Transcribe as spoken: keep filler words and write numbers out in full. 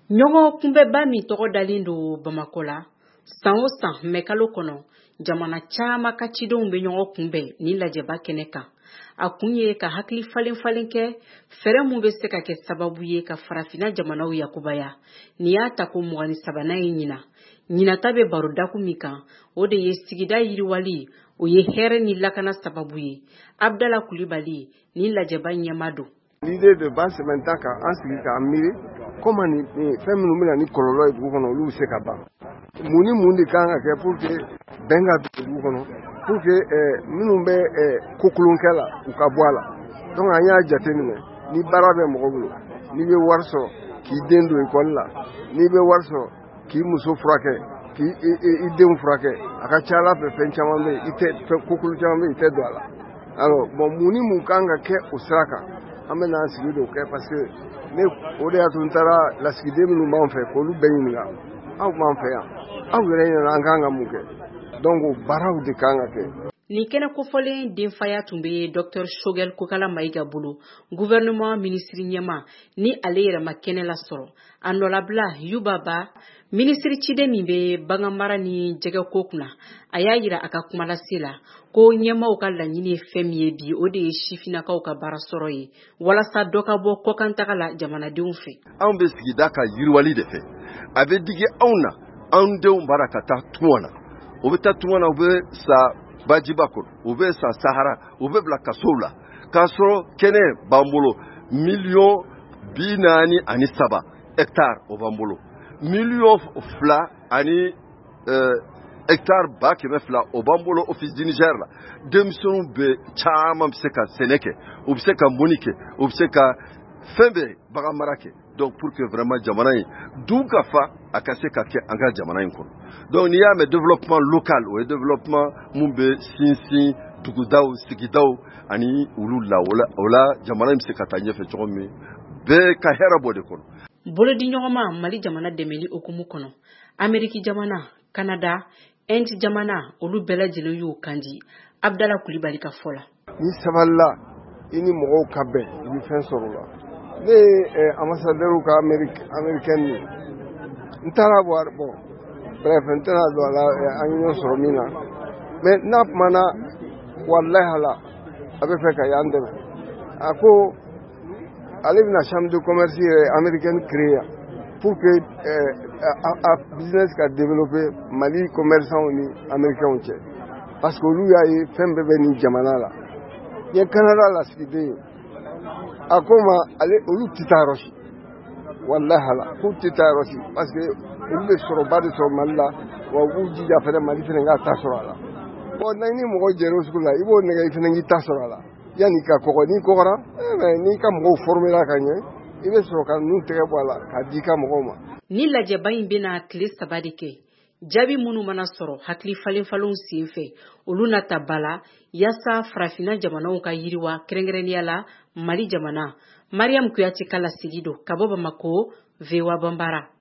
Ɲɔgɔn kunbɛba min tɔgɔ dalen don Bamako la san o san mɛ kalo kɔnɔ jamana caman ka cidenw bɛ ɲɔgɔn kunbɛn ni lajɛba kɛnɛ kan. A kun ye ka hakili falen falen kɛ fɛrɛ mun bɛ se ka kɛ sababu ye ka farafina jamanaw yakubaya. Ni y'a ta ko mugan ni sabanan ye ɲina. Ɲinata bɛ barodaku min kan o de ye sigida yiriwali o ye hɛrɛ ni lakana sababu ye. Abdala Kulibali ni lajɛba ɲɛma don. L'idée de base c'est maintenant qu'en sigi k'a miiri comment ni fɛn minnu bɛna ni kɔlɔlɔ ye dugu kɔnɔ olu bɛ se ka ban. Mun ni mun de kan ka kɛ pour que bɛn ka don dugu kɔnɔ pour que minnu bɛ kokolonkɛ la u ka bɔ a la. Donc an y'a jateminɛ ni baara bɛ mɔgɔ bolo n'i bɛ wari sɔrɔ k'i den don école la n'i bɛ wari sɔrɔ k'i muso furakɛ k'i denw furakɛ a ka ca Ala fɛ fɛn caman bɛ yen i tɛ kokolo caman bɛ yen i tɛ don a la. Alors bon mun ni mun kan ka kɛ o sira kan an bɛ n'an sigi dɔw kɛ parce que ne o de y'a to n taara lasigiden minnu b'an fɛ k'olu bɛɛ ɲininka aw b'an fɛ yan aw yɛrɛ ɲɛna an kan ka mun kɛ donc o baaraw de kan ka kɛ. Nin kɛnɛ kofɔlen denfaya tun bɛ Dr Shogɛl Kokala Mayiga bolo gouvernement ministre ɲɛma ni ale yɛrɛ ma kɛnɛ la sɔrɔ. A nɔlabila Yuba Ba ministre ciden min bɛ bagan mara ni jɛgɛko kunna a y'a yira a ka kumalase la ko ɲɛmaw ka laɲini ye fɛn min ye bi o de ye sifinakaw ka baara sɔrɔ ye walasa dɔ ka bɔ kɔkantaga la jamanadenw fɛ. Anw bɛ sigida ka yiriwali de fɛ a bɛ digi anw na anw denw bara ka taa tunga na o bɛ taa tunga na u bɛ sa bajiba kɔnɔ u bɛ sa sahara u bɛ bila kasow la k'a sɔrɔ kɛnɛ b'an bolo miliyɔn bi naani ani saba hectare o b'an bolo miliyɔn fila ani hectare ba kɛmɛ fila o b'an bolo office du Niger la denmisɛnw bɛ caman bɛ se ka sɛnɛ kɛ u bɛ se ka mɔni kɛ u bɛ se ka fɛn bɛɛ bagan mara kɛ donc pour que vraiment jamana in dun ka fa a ka se ka kɛ an ka jamana in kɔnɔ donc n'i y'a mɛn développement local o ye développement mun bɛ sinsin dugudaw sigidaw ani olu la o la jamana in bɛ se ka taa ɲɛfɛ cogo min bɛɛ ka hɛrɛ bɔ de kɔnɔ. Bolodi ɲɔgɔnma Mali jamana dɛmɛli okumu kɔnɔ Ameriki jamana Canada Inde jamana olu bɛɛ lajɛlen y'u kandi. Abdala Kulibali ka fɔ la. Ni sabalila i ni mɔgɔw ka bɛn i bɛ fɛn sɔrɔ la. Ne ye ambassadeur ka américain ni n taara bɔ bon bref n tɛna don a la an ɲɔgɔn sɔrɔ min na mais n'a kumana walahi ala a bɛ fɛ ka y'an dɛmɛ a ko ale bɛna chambre de commerce américaine créer pour que a business ka développer Mali commerçants ni américains cɛ parce que olu y'a ye fɛn bɛɛ bɛ nin jamana la n ye Canada lasigiden a ko ma ale olu tɛ taa yɔrɔ si walahi ala k'u tɛ taa yɔrɔ si parce que olu bɛ sɔrɔba de sɔrɔ Mali la wa u b'u jija fɛnɛ Mali fɛnɛ ka ta sɔrɔ a la bon ni mɔgɔ jɛra o sugu la i b'o nɛgɛ i fɛnɛ k'i ta sɔrɔ a la yanni ka kɔgɔ n'i kɔgɔra n'i ka mɔgɔw formera ka ɲɛ i bɛ sɔrɔ ka ninnu tɛgɛ bɔ a la k'a di i ka mɔgɔw ma. Ni lajɛba in bɛna tile saba de kɛ jaabi minnu mana sɔrɔ hakili falen falenw sen fɛ olu na ta bala yasa farafina jamanaw ka yiriwa kɛrɛnkɛrɛnnenya la Mali jamana. Mariam Kuyate ka lasigi don ka bɔ Bamako V O A Bambara.